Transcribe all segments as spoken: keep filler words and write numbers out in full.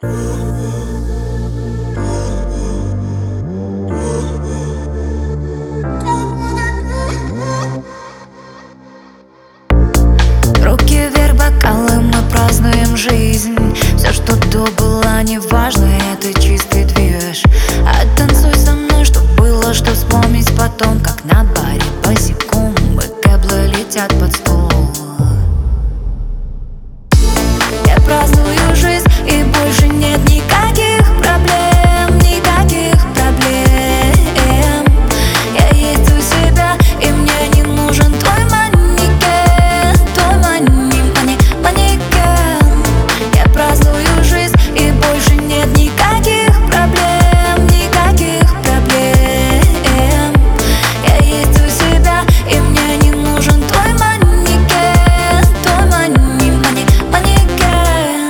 Руки вверх, бокалы, мы празднуем жизнь. Все, что до было, неважно, это чистый движ. А танцуй со мной, чтоб было что вспомнить потом. Как на баре босиком, мы кэблы летят под стол. Я праздную жизнь, и больше нет никаких проблем, никаких проблем. Я есть у себя, и мне не нужен твой манекен, твой мани, мани, манекен. Я праздную жизнь, и больше нет никаких проблем, никаких проблем. Я есть у себя, и мне не нужен твой манекен, твой мани, мани, манекен.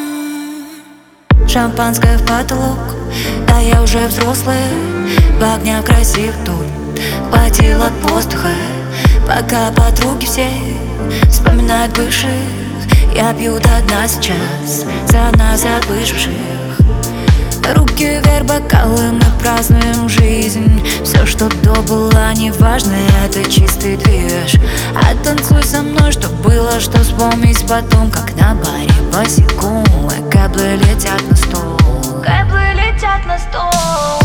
Шампанское в потолок, да я уже взрослый. В огнях красив тут, хватило воздуха. Пока подруги все вспоминают бывших, я пью до дна сейчас за нас, за выживших. Руки вверх, бокалы, мы празднуем жизнь. Все, что до было, неважно, это чистый движ. А танцуй со мной, чтоб было что вспомнить потом. Как на баре босиком, кэблы летят на стол. Кэблы летят на стол.